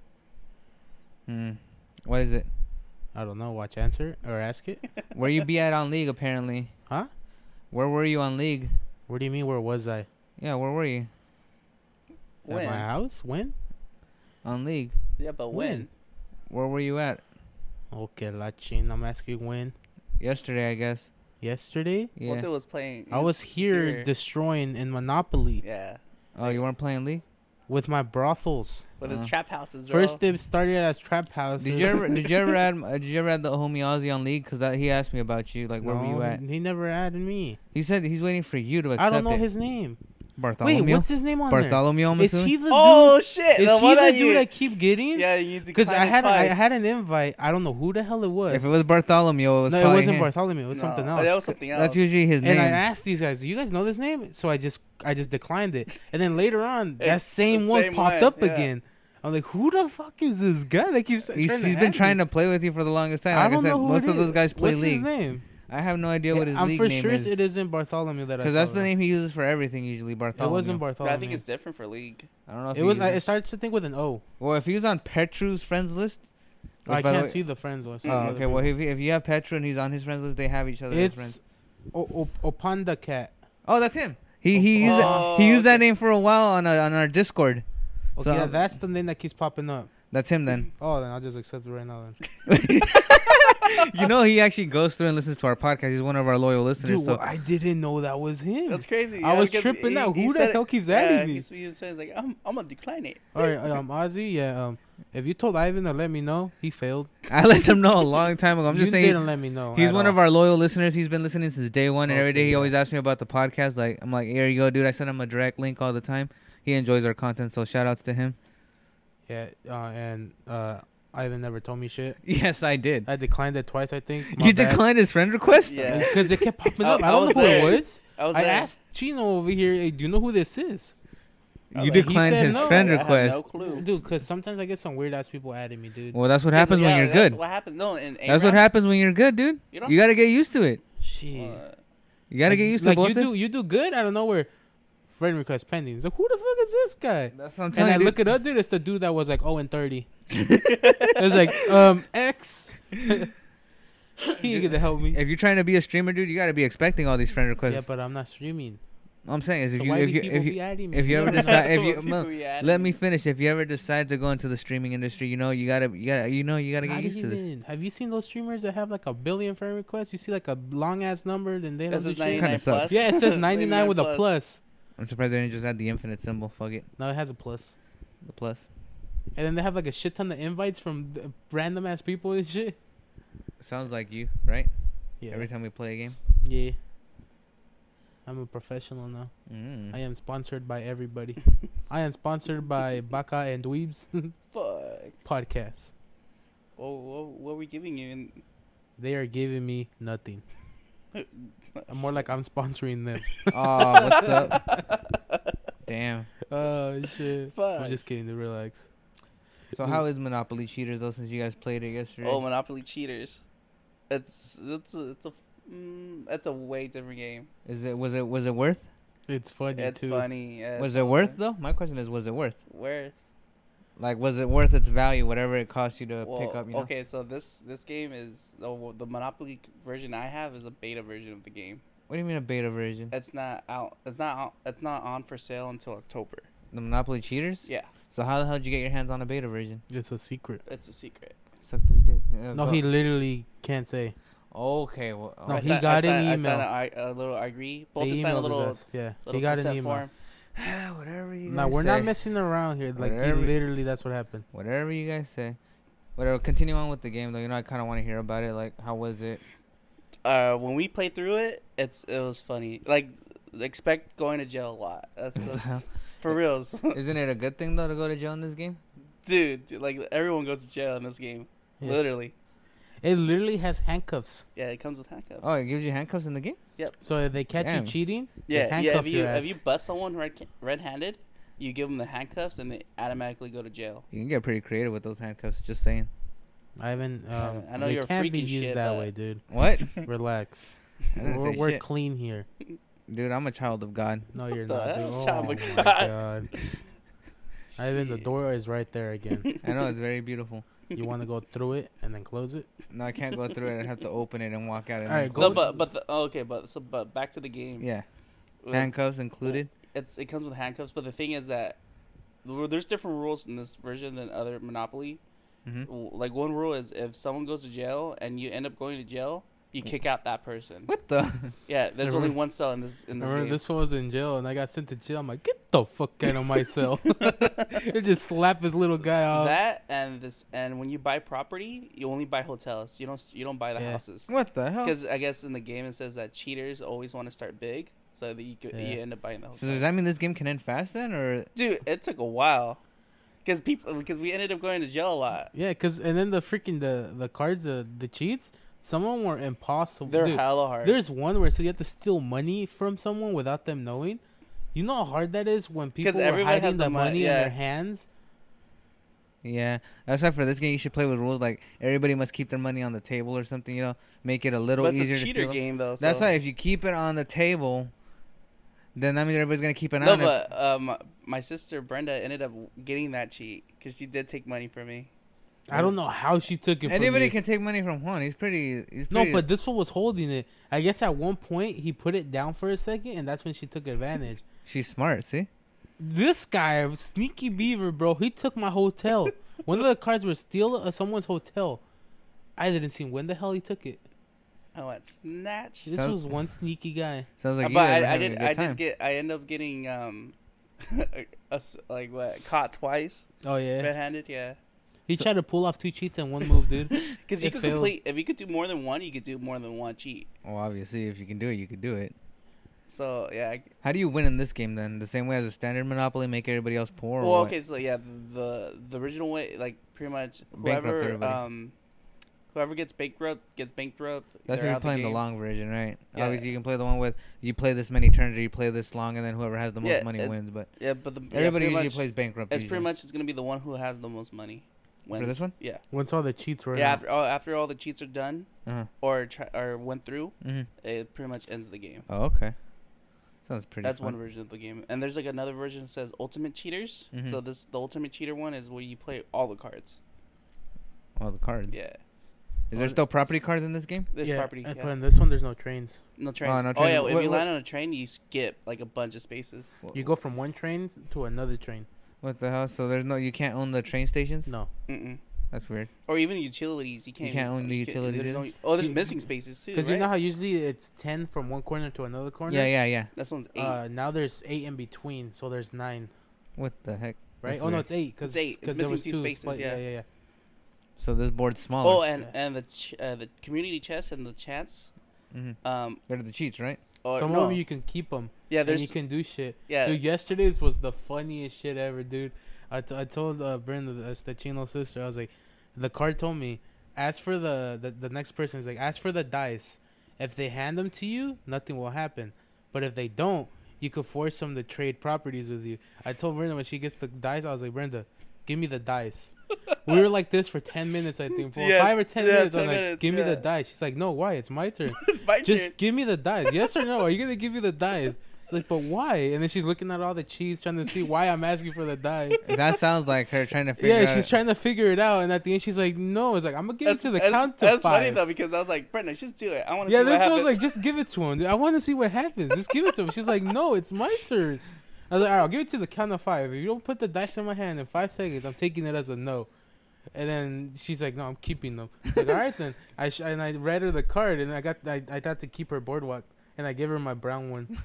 What is it? I don't know. Watch answer it or ask it. Where you be at on League apparently? Huh? Where were you on League? What do you mean? Where was I? Yeah, where were you At When? my house? When? on League? Yeah, but when? Where were you at? Okay, Lachin. I'm asking when. Yesterday, I guess. Yesterday? Yeah. Bote was playing. I was here destroying in Monopoly Yeah, Oh, you weren't playing League? with my brothels. with his Uh. trap houses. Bro. First, they started as trap houses. Did you ever did you ever add the homie Ozzy on League? Cause he asked me about you. Like, where were you at? He never added me. He said he's waiting for you to accept I don't know it. his name. Bartholomew. Wait, what's his name on there? Bartholomew? I'm Is assuming? he the Oh shit! dude? The Is he one the that dude you? I keep getting? Yeah, you Because I declined it had twice. an invite. I don't know who the hell it was. If it was Bartholomew, it was No, it probably wasn't him. Bartholomew. It was something No, else. That was something else. That's usually his And name. I asked these guys, "Do you guys know this name?" So I just declined it. And then later on, that It's same the one same popped one, up yeah. again. I'm like, "Who the fuck is this guy that keeps?" He's been trying to play with you for the longest time. I Like I don't said, know who most it of those is. guys play What's League. his name? I have no idea what his I'm league for name sure is. it isn't Bartholomew that I Because saw that's the there. name he uses for everything usually, It Bartholomew. wasn't But Bartholomew. I think it's different for League. I don't know if It was. he uses- It starts to think with an O. Well, if he was on Petru's friends list. I which, by the can't way- see the friends list. Oh, okay. Well, if you have Petru and he's on his friends list, they have each other as friends. It's Opanda Cat. Oh, that's him. He used that okay. name for a while on our Discord. Okay, So- yeah, that's the name that keeps popping up. That's him then. Oh, then I'll just accept it right now. Then. You know, he actually goes through and listens to our podcast. He's one of our loyal listeners. Dude, so well, I didn't know that was him. That's crazy. I yeah, was because tripping out. he Who the said hell it- keeps yeah, adding me? He was like, I'm gonna decline it. All right, Ozzy, yeah. If you told Ivan to let me know, he failed. I let him know a long time ago. I'm just you saying. didn't let me know. He's at one all. of our loyal listeners. He's been listening since day one, and every Okay, day he yeah. always asks me about the podcast. Like, I'm like, here you go, dude. I send him a direct link all the time. He enjoys our content, so shout outs to him. Yeah, and Ivan never told me shit. Yes, I did. I declined it twice, I think. My You bad. declined his friend request? Yeah. Because it kept popping up. I I don't know was who there. it was. I was I there. asked Chino over here, hey, do you know who this is? You He declined said his no. friend I had request. no clue. Dude, because sometimes I get some weird ass people adding me, dude. Well, that's what happens when you're that's good. What happens? No, in That's what happens when you're good, dude. You don't- You gotta get used to it. Shit. You gotta get used to like both. you do good out of nowhere. Friend request pending. It's like, who the fuck is this guy? That's what I'm And telling I you. look it up, dude. It's the dude that was like 0-30. It's like, X. He ain't gonna help me. If you're trying to be a streamer, dude, you gotta be expecting all these friend requests. Yeah, but I'm not streaming. I'm saying is So if you why if do you people if you be adding me? if you ever know? decide if you People no, be adding let me finish. If you ever decide to go into the streaming industry, you know you gotta get Not used to this. even. Have you seen those streamers that have like 1 billion friend requests? You see like a long ass number, then they don't This do is shit. 99 Kinda sucks. plus. Yeah, it says 99 with a plus. I'm surprised they didn't just add the infinite symbol. Fuck it, No, it has a plus. the plus. And then they have like a shit ton of invites from random ass people and shit. Sounds like you, right? Yeah. Every time we play a game. Yeah. I'm a professional now. Mm. I am sponsored by everybody. I am sponsored by Baka and Dweebs Fuck. podcasts. What were we giving you? In, They are giving me nothing. I'm more like I'm sponsoring them. Oh, what's up? Damn. Oh shit. Fuck. I'm just kidding. To relax. So how is Monopoly Cheaters though? Since you guys played it yesterday. oh, Monopoly cheaters. It's a way different game. Was it worth? It's funny It's too. funny. Yeah, Was it's it worth fun. though? My question is, was it worth? Worth. Like, was it worth its value, whatever it cost you to Well, pick up? You know? okay, so this game is the Monopoly version I have is a beta version of the game. What do you mean a beta version? It's not out. It's not on for sale until October. The Monopoly Cheaters? Yeah, So how the hell did you get your hands on a beta version? It's a secret. it's a secret. Suck this dick. No, he literally can't say. Okay. Well, No, I he sent- got I an sent email. a little agree. Both They signed a emailed his little ass. Yeah, little he got an consent email. form. whatever you No, guys we're say. not messing around here. Like, Whatever. literally, that's what happened. Whatever you guys say. Whatever. Continue on with the game though. You know, I kind of want to hear about it. Like, how was it? When we played through it, it was funny. Like, expect going to jail a lot. That's for reals, Isn't it a good thing though to go to jail in this game? dude. Like everyone goes to jail in this game. Yeah. Literally. It literally has handcuffs. Yeah, it comes with handcuffs. Oh, it gives you handcuffs in the game? So if they catch Damn. you cheating, yeah, they yeah. handcuff If your you ass. if you bust someone red-handed, you give them the handcuffs and they automatically go to jail. You can get pretty creative with those handcuffs, just saying. I haven't. I know they you're can't be freaking used shit, that but- way, dude. What? Relax. I didn't say We're shit. clean here. Dude, I'm a child of God. No, you're The not, dude. hell? Oh Child my of god. Ivan, the door is right there again. I know, it's very beautiful. You want to go through it and then close it? No, I can't go through it. I have to open it and walk out. And All right, then go- No, close it. but back to the game. Yeah. Uh, Handcuffs included. it comes with handcuffs, but the thing is that there's different rules in this version than other Monopoly. Mm-hmm. Like one rule is if someone goes to jail and you end up going to jail, you kick out that person. What the? Yeah, there's Remember- only one cell in this I remember game. this one was in jail and I got sent to jail. I'm like, get the fuck out of my cell. They just slap this little guy off. That and when you buy property, you only buy hotels. You don't buy the Yeah. houses. What the hell? Because I guess in the game it says that cheaters always want to start big, so that you Yeah. you end up buying the hotels. So does that mean this game can end fast then, or Dude, it took a while. Because we ended up going to jail a lot. Yeah, and then the freaking the cards, the cheats, some of them were impossible. They're Dude, hella hard. there's one where so you have to steal money from someone without them knowing. You know how hard that is when people are everyone has hiding the the mon- money in yeah. their hands. yeah? That's why for this game you should play with rules like everybody must keep their money on the table or something. You know, make it a little but easier it's a to cheater steal. game though. That's so. why if you keep it on the table, then that means everybody's gonna keep an eye No, on it. but my sister Brenda ended up getting that cheat because she did take money from me. I don't know how she took it. From Anybody you. can take money from Juan. He's pretty. No, but this one was holding it. I guess at one point he put it down for a second, and that's when she took advantage. she's smart. See, This guy, sneaky beaver, bro, he took my hotel. One of the cards was steal someone's hotel. I didn't see when the hell he took it. Oh, at snatch. This Sounds- was one sneaky guy. sounds like you But guys were I having did a good time. I ended up getting caught twice Oh yeah, red-handed. Yeah. he tried to pull off 2 cheats in one move, dude. Because you It could failed. complete if you could do more than one, you could do more than one cheat. Well, obviously, if you can do it, you could do it. So yeah. How do you win in this game then? The same way as a standard Monopoly, make everybody else poor. Or Well, what? okay, so yeah, the original way, like pretty much Bankrupt whoever everybody. whoever gets bankrupt gets bankrupt. That's they're if you're out playing the game. long version, right? Yeah. Obviously, you can play the one with you play this many turns or you play this long, and then whoever has the most Yeah, money it- wins. But Yeah, but everybody pretty usually much, plays bankrupt. It's usually. pretty much it's gonna be the one who has the most money. Wins. this one? Yeah. Once all the cheats were Yeah. out. After all the cheats are done Uh-huh. or went through, Mm-hmm. it pretty much ends the game. Oh, okay. Sounds pretty. That's fun. one version of the game, and there's like another version that says Ultimate Cheaters. Mhm. So the Ultimate Cheater one is where you play all the cards. All the cards. Yeah, Is there still property cards in this game? there's yeah, property. But Yeah. in this one, there's no trains. No trains. no Oh trains. yeah, if What- you what- land on a train, you skip like a bunch of spaces. You go from one train to another train. What the hell? So there's no. You can't own the train stations. No. Mm-mm. That's weird. Or even utilities. You can't. can't own the utilities There's either? there's You- missing spaces too. Because right? you know how usually it's 10 from one corner to another corner? Yeah. This one's 8. Now there's 8 in between, so there's 9, What the heck? right? That's Oh, no, weird. it's 8. Cause, It's 8. It's 'cause there missing was 2 two spaces, split- yeah. Yeah. So this board's smaller. Oh, Yeah. and the community chest and the chance. Mm-hmm. They're the cheats, right? Or Some no. of them you can keep them, yeah, and you there's can do shit. yeah. Dude, yesterday's was the funniest shit ever, dude. I told Brenda, that's the Chino's sister, I was like, the card told me, ask for the next person is like, ask for the dice. If they hand them to you, nothing will happen. But if they don't, you could force them to trade properties with you. I told Brenda when she gets the dice, I was like, Brenda, give me the dice. We were like this for 10 minutes, I think. For Yeah, 5 or 10 yeah, minutes. 10 I'm like, minutes, give me the yeah. dice. She's like, no, why? It's my turn. it's my Just turn. give me the dice. Yes or no? Are you gonna give me the dice? It's like, but why? And then she's looking at all the cheats, trying to see why I'm asking for the dice. That sounds like her trying to figure out. Yeah, she's trying to figure it out, and at the end, she's like, "No." It's like, "I'm gonna give it to the that's, count to that's 5." funny though because I was like, Brenda, just do it. I want to Yeah, see what this one happens. was like, "Just give it to him. Dude. I want to see what happens. Just give it to him." She's like, "No, it's my turn." I was like, "All right, I'll give it to the count of 5. If you don't put the dice in my hand in 5 seconds, I'm taking it as a no." And then she's like, "No, I'm keeping them." I was like, all right then. And I read her the card, and I thought to keep her boardwalk, and I gave her my brown one.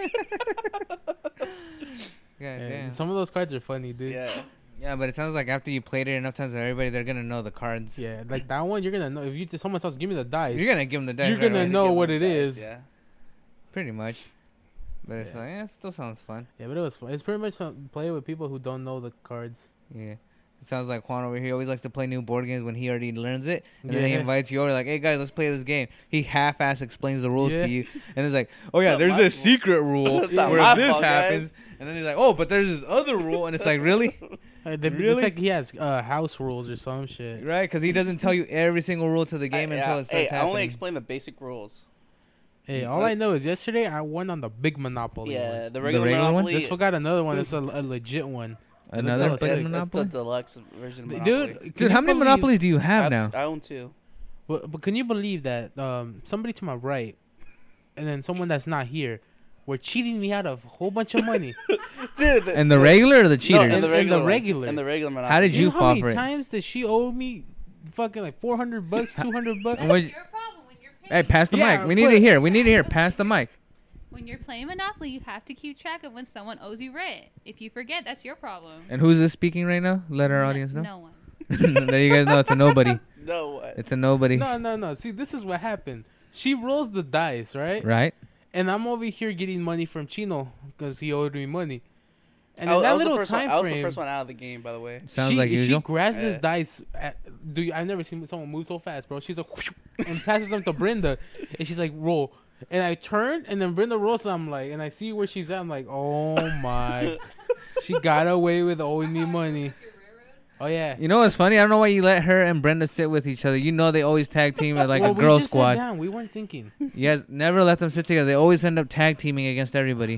God Yeah, damn. some of those cards are funny, dude. yeah. Yeah, but it sounds like after you played it enough times, everybody they're gonna know the cards. Yeah, like that one, you're gonna know. If someone tells, "Give me the dice," You're gonna give them the dice. You're right gonna away. know Give what them it dice, is. Yeah. Pretty much. But it's Yeah. like, it still sounds fun. Yeah, but it was fun. It's pretty much play with people who don't know the cards. Yeah. Sounds like Juan over here. He always likes to play new board games when he already learns it. And then he Yeah. invites you over like, hey, guys, let's play this game. He half-ass explains the rules Yeah. to you. And it's like, oh, yeah, Not there's my this fault. secret rule It's not where my this fault, happens. guys. And then he's like, oh, but there's this other rule. And it's like, really? It's Really? like he has house rules or some shit. Right? Because he doesn't tell you every single rule to the game until it starts Hey, I happening. only explain the basic rules. Hey, all I know is yesterday I won on the big Monopoly. Yeah, one. the regular regular one? Monopoly. This one got another one. It's a legit one. Another That's big all it it's says. the Monopoly? deluxe version of Monopoly. Dude, Dude, can how you many believe- monopolies do you have now? I own 2. But can you believe that somebody to my right, and then someone that's not here, were cheating me out of a whole bunch of money? Dude, And the regular or the no, cheaters? and the one. regular. And the regular Monopoly. How did You you know how fall many for it? times that she owed me fucking like $400, $200? What- That's your problem when you're Hey, paying. pass the Yeah, mic. We need but- to hear. We need to hear. Pass the mic. When you're playing Monopoly, you have to keep track of when someone owes you rent. If you forget, that's your problem. And who's this speaking right now? Let our No- audience know. No one. There you guys know it's a nobody. No way. It's a nobody. No. See, this is what happened. She rolls the dice, right? Right? And I'm over here getting money from Chino because he owed me money. And I in that was the little first one. time I was the frame, first one out of the game, by the way. Sounds like she usual. grabs this Yeah. dice. I've never seen someone move so fast, bro. She's like, whoosh, and passes them to Brenda, and she's like, roll. And I turn, and then Brenda rolls. And I'm like, and I see where she's at. I'm like, oh my, she got away with owing me money. Oh yeah. You know what's funny? I don't know why you let her and Brenda sit with each other. You know they always tag team at like Well, a we girl just sat squad. down. We weren't thinking. You guys never let them sit together. They always end up tag teaming against everybody.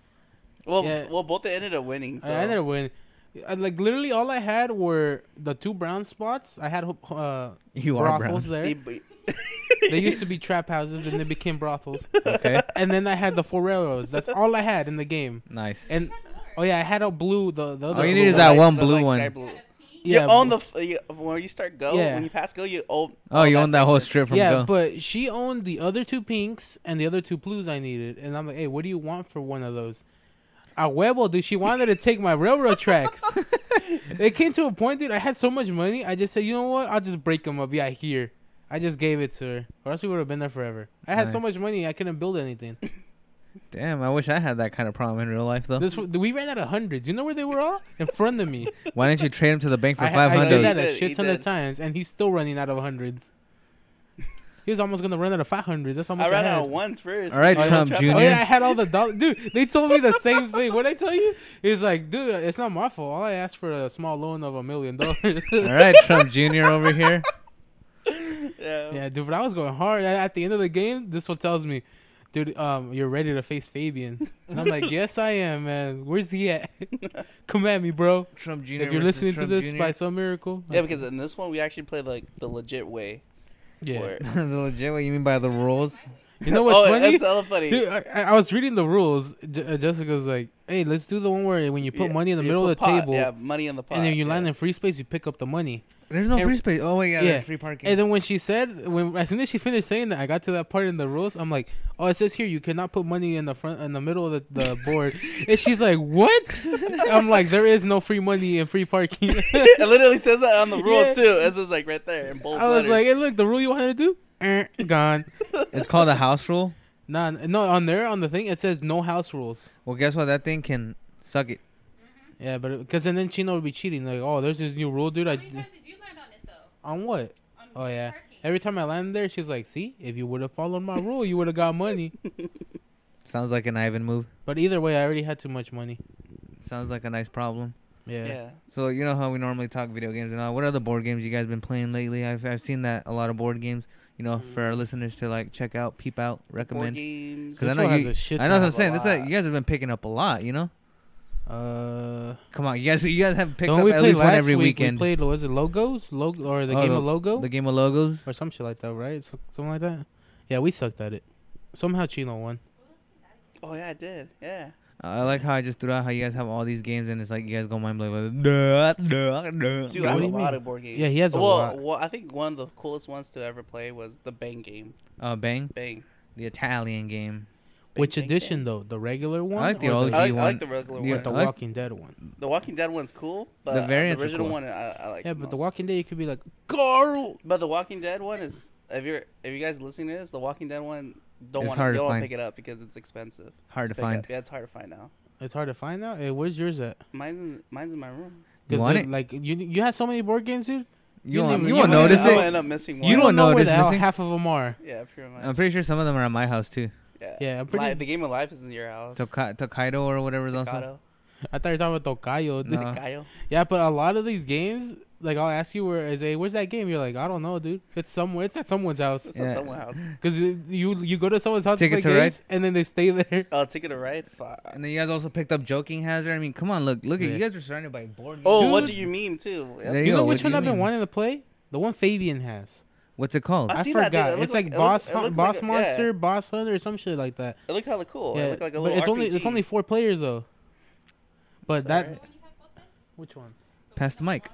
Well, Yeah. well, both they ended up winning. So. I ended up winning. Like literally, all I had were the 2 brown spots. I had You are brown. brothels there. He- They used to be trap houses, and they became brothels. Okay. And then I had the 4 railroads. That's all I had in the game. Nice. And oh yeah, I had a blue. The other. All you blue need is one. that light- one the blue light one. sky blue. Yeah, you own the when you start go. Yeah. When you pass go, you own. Oh, you own that whole section. strip from Yeah, Go. but she owned the other 2 pinks and the other 2 blues I needed. And I'm like, hey, what do you want for one of those? A huevo, dude. She wanted to take my railroad tracks. It came to a point, dude. I had so much money. I just said, you know what? I'll just break them up. Yeah, here. I just gave it to her, or else we would have been there forever. I had so Nice. much money, I couldn't build anything. Damn, I wish I had that kind of problem in real life though. We ran out of hundreds. You know where they were all? In front of me. Why didn't you trade him to the bank for I 500? did that He a did, shit he ton of did. times, and he's still running out of hundreds. He was almost gonna run out of 500s. That's how much I ran had. out ones first. All right, Oh, yeah. Trump Trap Jr. Oh yeah, I had all the dollars. Dude, they told me the same thing. What I tell you? It's like, dude, it's not my fault. All I asked for a small loan of $1 million. All right, Trump Jr. over here. Yeah. Yeah, dude, but I was going hard. At the end of the game, this one tells me, dude, you're ready to face Fabian. And I'm like, yes, I am, man. Where's he at? Come at me, bro. Trump Jr. If you're versus listening to Trump this Jr. by some miracle. Yeah, because in this one we actually played like the legit way. Yeah. for it. the legit, what you mean by the rules? You know what's funny? That's hella funny. Dude, I was reading the rules. Jessica's like, hey, let's do the one where when you put Yeah, money in the you middle of put the pot, table, Yeah, money in the pot. and then you yeah. land in free space, you pick up the money. There's no And- free space. Oh, wait, yeah, yeah. there's free parking. And then when she said, as soon as she finished saying that, I got to that part in the rules. I'm like, oh, it says here you cannot put money in the middle of the board. And she's like, what? I'm like, there is no free money and free parking. It literally says that on the rules Yeah. too. It says like right there in bold I was letters. like, hey, look, the rule you wanted to do, gone. It's called a house rule. Nah, no, on the thing it says no house rules. Well, guess what? That thing can suck it. Yeah, but because then Chino would be cheating. Like, oh, there's this new rule, dude. How many times did you land on it though? On what? On Oh, yeah. parking. Every time I landed there, she's like, see, if you would have followed my rule, you would have got money. Sounds like an Ivan move. But either way, I already had too much money. Sounds like a nice problem. Yeah. yeah. So you know how we normally talk video games and all. What other board games you guys been playing lately? I've seen that a lot of board games. You know, for our listeners to like check out, peep out, Board recommend. games. 'Cause I This know one has you- a shit I know what I'm have a saying. This lot. you guys have been picking up a lot. You know. The Come on, you guys have picked one up we at played least one last every week, weekend. we played, was it Logos? Or the Oh, game of Logo? The game of logos. Or some shit like that, right? Something like that? Yeah, we sucked at it. Somehow Chino won. Oh yeah, I did. Yeah. I like how I just threw out how you guys have all these games and it's like you guys go mind blowing. Like, duh, duh, duh. Dude, What I have do a you lot mean? of board games. Yeah, he has a well, lot. Well, I think one of the coolest ones to ever play was the Bang game. Bang, Bang. the Italian game. Bang, Which bang, edition, bang. though? The regular one? like the or OG I like one. the regular Yeah, one. The I like- Walking Dead one. The Walking Dead one's cool, but The variants are the original cool. one I like. Yeah, the but the most. Walking Dead, you could be like, Carl! But the Walking Dead one is if you guys listening to this, the Walking Dead one It's don't hard to want to find. pick it up because it's expensive. Hard to pick find. up. Yeah, it's hard to find now. It's hard to find out. Hey, where's yours at? Mine's in my room. You want it? Like you had so many board games, dude. You didn't won't, even- you you won't don't notice I'm gonna it. end up missing one. You don't know where notice the hell missing? half of them are. Yeah, pretty much. I'm pretty sure some of them are at my house too. Yeah, I'm pretty- The game of life is in your house. Tokaido or whatever is also. Tocado. I thought you were talking about Tokayo. Dude. No. Tocayo. Yeah, but a lot of these games, like I'll ask you where's that game? You're like, I don't know, dude. It's somewhere. It's at someone's house. It's Yeah. at someone's house. Cause you go to someone's house Ticket to play to games, and then they stay there. Oh, Ticket to Ride. Fuck. And then you guys also picked up Joking Hazard. I mean, come on, look at Yeah. you guys are surrounded by board games. Oh, Dude. what do you mean too? There You go, know what which do one you I've been mean? wanting to play? The one Fabian has. What's it called? I've I seen that, dude. forgot. It looks It's like like- Boss it looks Boss like a- Monster, yeah. Boss Hunter, or some shit like that. It looked kind of cool. Yeah, It looked like a but little it's only RPG. 4 players though. But It's that alright. which one? Pass the mic.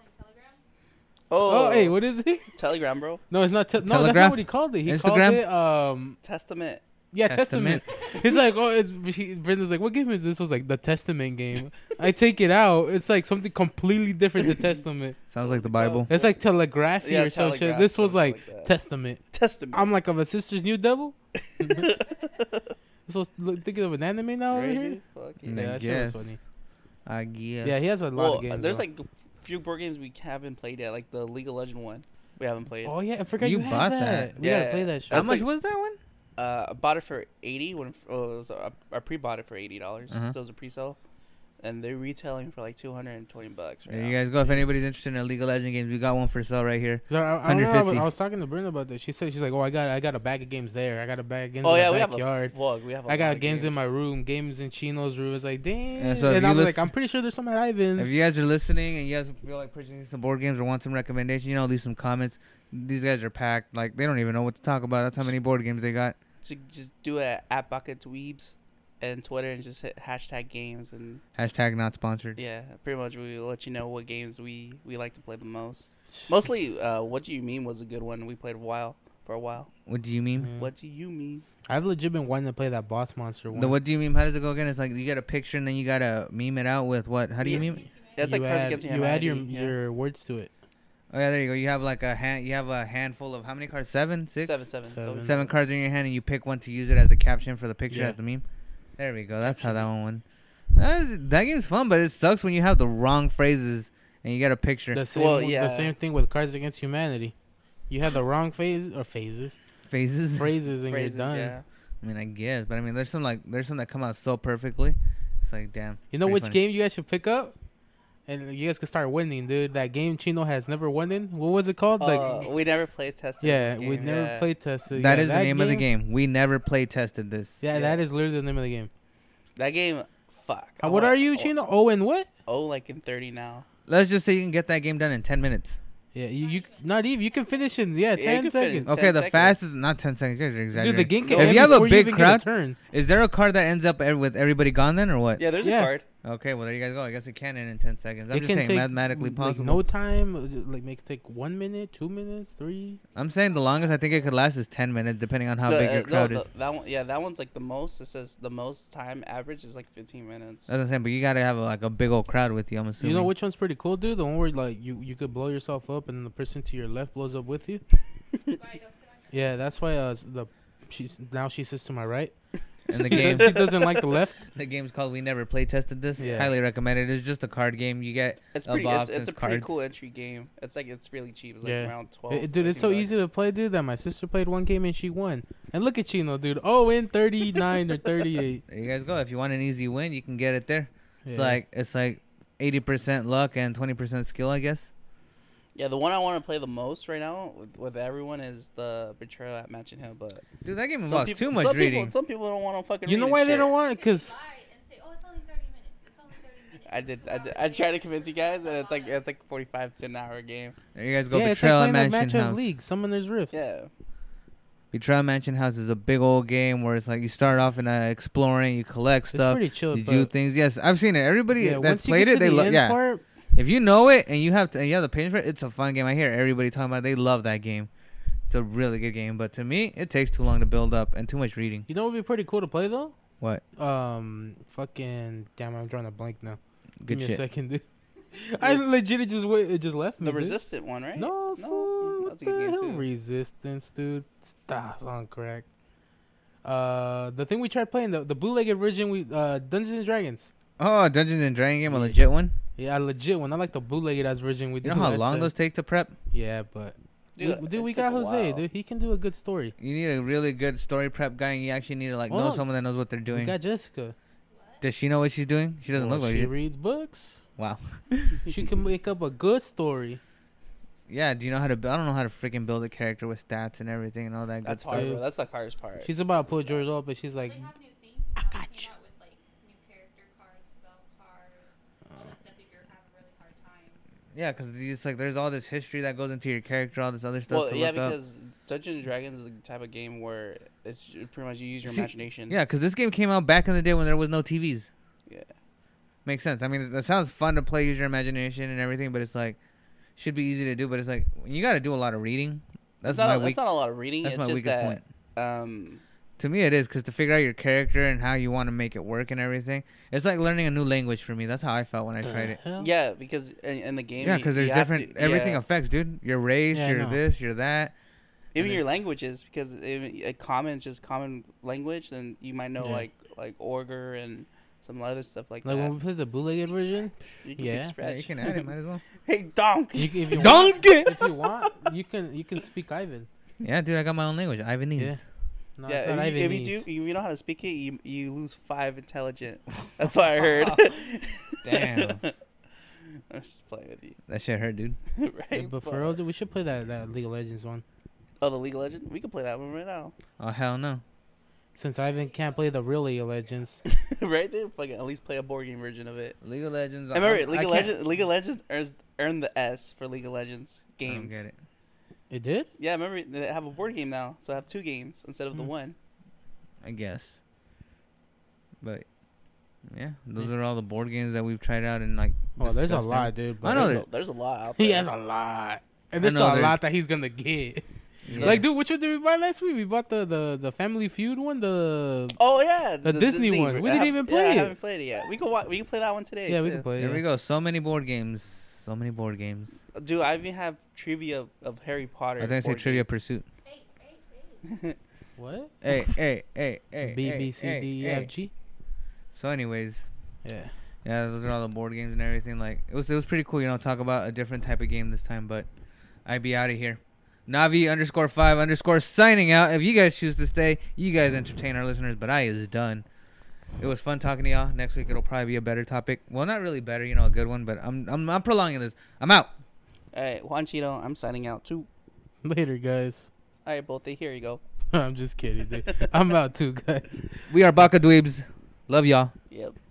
Oh, hey, what is it? Telegram, bro. No, it's not. No, that's Telegraph? not what he called it. He Instagram? called it Testament. yeah, Testament. Testament. He's like, Brenda's like, what game is this? I was like, the Testament game. I take it out. It's like something completely different to Testament. Sounds like the What's it Bible. called? It's like telegraphy Yeah, or some shit. Telegraph, This was something like, like that. Testament. Testament. I'm like, of a sister's new devil. So thinking of an anime now over Right, here. dude? Fuck I yeah. Yeah, that shit guess. was funny. I guess. Yeah, he has a lot Well, of games. there's though. like a few board games we haven't played yet, like the League of Legends one. We haven't played. Oh yeah, I forgot You you, had bought that. that. We gotta Yeah. play that shit. How That's much like- was that one? I bought it for 80 when it was I pre-bought it for $80. Uh-huh. So it was a pre-sale, and they're retailing for like $220 right There now. you guys go. If anybody's interested in a League of Legends games, we got one for sale right here. So I don't know, 150. I was talking to Brenda about this. She's like, oh, I got a bag of games there. I got a bag of games Oh in yeah, the we backyard. have a We have. I got games in my room, games in Chino's room. It's like, damn. Yeah, so if and you I'm like, listen- I'm pretty sure there's some at Ivan's. If you guys are listening and you guys feel like purchasing some board games or want some recommendation, leave some comments. These guys are packed. Like, they don't even know what to talk about. That's how many board games they got. So just do a at Bucket Dweebs and Twitter and just hit hashtag games and Hashtag not sponsored. yeah, pretty much we will let you know what games we like to play the most. Mostly, What Do You Mean was a good one. We played for a while. What do you mean? Mm. What do you mean? I've legit been wanting to play that Boss Monster one. The what do you mean? How does it go again? It's like you get a picture and then you gotta meme it out with what? How do you Yeah. meme? That's like Cards Against you add Humanity. your words to it. Oh yeah, there you go. You have like a hand. You have a handful of how many cards? 7, 6, Seven. Seven. 7 cards in your hand, and you pick one to use it as the caption for the picture Yeah. as the meme. There we go. That's how that one went. That game's fun, but it sucks when you have the wrong phrases and you get a picture. The same, Well, the yeah. same thing with Cards Against Humanity. You have the wrong phases Phases. phrases, and Phrases, you're done. yeah. I mean, I guess, but I mean, there's some that come out so perfectly. It's like, damn. You know pretty which funny. game you guys should pick up? And you guys can start winning, dude. That game Chino has never won in. What was it called? We never played tested. yeah, this we game, never yeah. played tested. That yeah, is the name of the game. We never play tested this. Yeah, Yeah. that is literally the name of the game. That game, fuck. What are you, Chino? Oh, and what? Oh, like in 30 now. Let's just say you can get that game done in 10 minutes. Yeah, you not even. You can finish in you 10 can finish. seconds. Okay, 10 the seconds. fastest, not 10 seconds. You're exaggerating. Dude, the game can If end you have a before big even crowd- get a turn. Is there a card that ends up with everybody gone then, or what? Yeah, there's Yeah. a card. Okay, well there you guys go. I guess it can end in 10 seconds. I'm It just can saying take, mathematically like, possible. no time. Like make it take 1 minute, 2 minutes, 3. I'm saying the longest I think it could last is 10 minutes, depending on how big your crowd is. That one, yeah, that one's like the most. It says the most time average is like 15 minutes. That's what I'm saying, but you gotta have a big old crowd with you. I'm assuming. You know which one's pretty cool, dude? The one where like you could blow yourself up and the person to your left blows up with you. Yeah, that's why she sits to my right. And the game, She doesn't like the left. the game's called We Never Play Tested This. Yeah. Highly recommended. It's just a card game. You get It's a pretty. box It's and a pretty cards. cool entry game. It's really cheap. It's like Yeah. around 12. Dude, it's so 13 easy to play, dude, that my sister played one game and she won. And look at Chino, dude. Oh, in 39 or 38. There you guys go. If you want an easy win, you can get it there. Yeah. It's like 80% luck and 20% skill, I guess. Yeah, the one I want to play the most right now with everyone is the Betrayal at Mansion Hill. But Dude, that game some involves people- too much some reading. People, some people don't want to fucking. You know read why and they shit. don't want it? Because I did. I tried to convince you guys, and it's like 45 to an hour game. There you guys go. yeah, it's Betrayal like at playing a Mansion match House. of League, Summoner's Rift. Yeah. Betrayal at Mansion House is a big old game where it's like you start off in exploring, you collect It's stuff, pretty chill. you do things. Yes, I've seen it. Everybody yeah, that's once you played get it, to they the love. end Yeah, part, if you know it and you have the patience for it, it's a fun game. I hear everybody talking about it. They love that game. It's a really good game, but to me, it takes too long to build up and too much reading. you know what would be pretty cool to play though? What? Fucking damn, I'm drawing a blank now. Good Give me shit. a second, dude. I legit it just left me. The dude. Resistant one, right? No, fool. What that's a the good game hell? too. Resistance, dude. That's on crack. The thing we tried playing, the bootlegged version, we Dungeons and Dragons. Oh, Dungeons and Dragons game, a Yeah. legit one. Yeah, legit one. I like the bootlegged ass version we You did know how last long time. those take to prep? Yeah, but Dude, we it got took a Jose. while. Dude, he can do a good story. You need a really good story prep guy, and you actually need to like know Well, someone that knows what they're We doing. got Jessica. Does she know what she's doing? She doesn't Well, look like she it. reads books. Wow. She can make up a good story. Yeah. Do you know how to? I don't know how to freaking build a character with stats and everything and all that That's good hard, stuff. bro. That's the hardest part. She's about to put Stats. George up, but she's like, They have new things now. They got came you. out with like new character cards, spell cards, stuff if you're having a really hard time. Yeah, because it's like there's all this history that goes into your character, all this other stuff Well, to yeah, look up. because Dungeons and Dragons is the type of game where it's pretty much you use your See, imagination. Yeah, because this game came out back in the day when there was no TVs. Yeah. Makes sense. I mean, it sounds fun to play, use your imagination and everything, but it's like should be easy to do. But it's like you got to do a lot of reading. That's It's not, my that's weak. not a lot of reading. That's It's my just weakest that, point. To me, it is because to figure out your character and how you want to make it work and everything, it's like learning a new language for me. That's how I felt when I tried it. yeah, because in the game, Yeah, because there's you have different. to- Everything yeah. affects, dude. Your race, Yeah, I your know. this, your that. Even and your it's- languages, because a common language, then you might know Yeah. like Orger and some other stuff like Like that. when we played the bootlegged version, You can yeah. yeah. Yeah, Scratch. you can add it. Might as well. Hey, donk. if you want, Donkey. if you want, you can speak Ivan. Yeah, dude, I got my own language. Ivanese. Yeah. No, Yeah, it's not if you Ivanese. do, you know how to speak it, you lose 5 intelligent. That's what I heard. Damn. I'm just playing with you, That shit hurt, dude. Yeah, right? but for real, dude, we should play that League of Legends one. Oh, the League of Legends, we can play that one right now, Oh hell no. Since Ivan can't play the real League of Legends. right? Dude, fucking at least play a board game version of it. League of Legends. I remember I can't- League of Legends earned the S for League of Legends I don't games. get it. It did? Yeah, I remember they have a board game now, so I have 2 games instead of the Hmm. one. I guess. But yeah, those are all the board games that we've tried out and like. Oh, there's a discussed lot, and- dude. I know There's a lot out there. He has a lot. And I there's know still a there's- lot that he's gonna get. Yeah. Like, dude, which one did we buy last week? We bought the Family Feud one. Oh yeah, The Disney one. We didn't even play I it. haven't played it yet. We can play that one today. Yeah, we too. can play. There Yeah. we go. So many board games. So many board games. Dude, I even have trivia of Harry Potter. I was gonna say board Trivia game. Pursuit. What? Hey, hey, hey, hey. B hey, B C hey, D E hey. F G. So, anyways, Yeah. yeah, those are all the board games and everything. Like, it was pretty cool, you know, talk about a different type of game this time. But I be out of here. Navi_5_ signing out. If you guys choose to stay, you guys entertain our listeners. But I is done. It was fun talking to y'all. Next week it'll probably be a better topic. Well, not really better, you know, a good one. But I'm prolonging this. I'm out. All right, Juan Chito, I'm signing out too. Later, guys. All right, both. Here you go. I'm just kidding, dude. I'm out too, guys. We are Baka Dweebs. Love y'all. Yep.